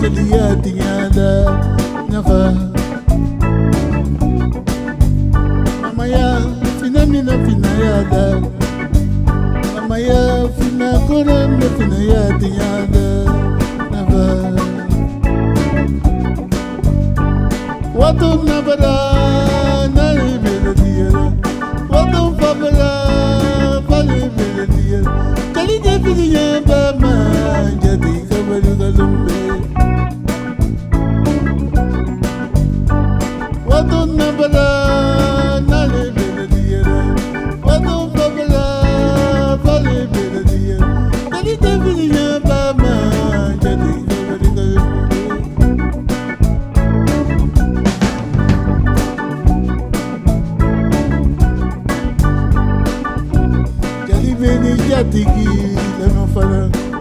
jaliyati nyada nafa mama ya fina mina fina yada mama ya fina kora me fina yati nyada nafa watu nabara nari beladiya watu fabara fali beladiya kali definiya bama jadi kabaru galumbe watu nabara nari beladiya watu fabara fali beladiya kali definiya bama jadi kabaru galumbe Beni jatigi leno fana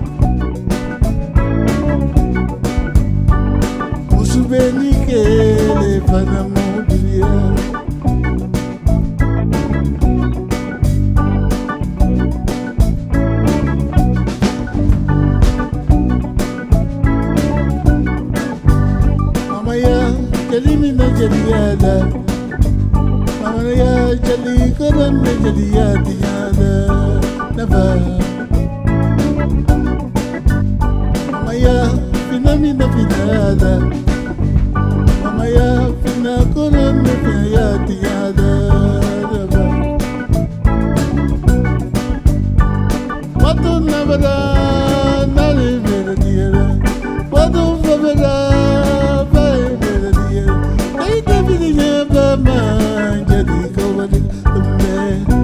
Musu beni kele fana mobilia Mama ya jali mina jaliyada Mama ya jali karan me jaliyadi yada Nafa Mama ya fina mina finada Mama ya fina koran me fina yati yada Nafa Watu nabara nari mera diyara Watu fabara fai mera diyara Ay tabini nyaba ma jadi kawali tumbe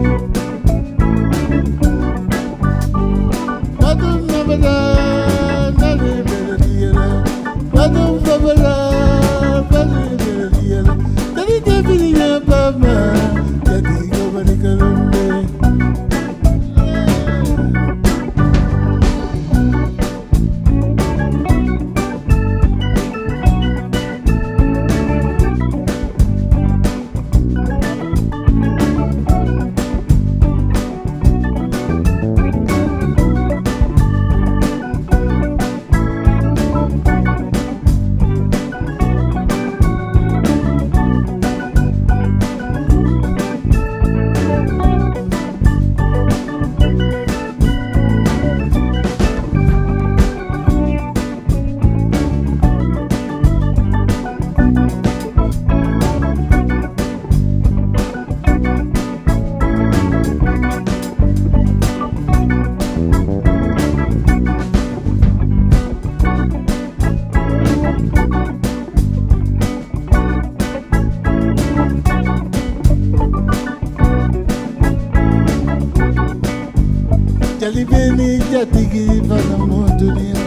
Jali beni jatigi fana mo dunia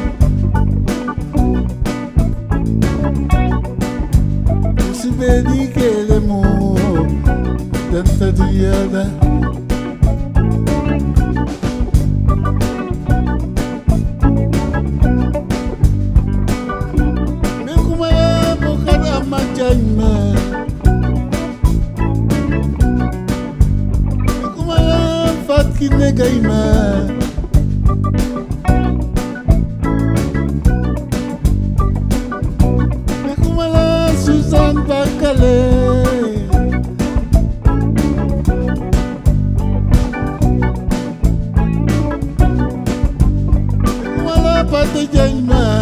Musu beni kele mo danta duyada Me kumaya bukara majanya Me kumaya fatki negaima Susan Bakale Wala pati jayma